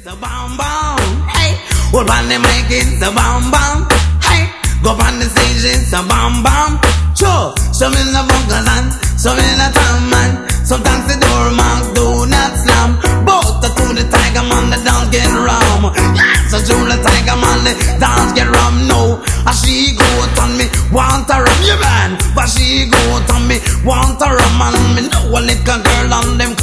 a bomb bomb. Hey, hold on the mic, it's a bomb bomb. Hey, go on the stage, it's a bomb bomb. Sure, some in the bunkers and some in the town man. Sometimes the door marks do not slam. Both the to the tiger man, the dance get rum. Yeah, so to the tiger man, the dance get rum. No, as she go on me, want a rum, yeah man. But she go on me, want a rum, and me know a little girl on them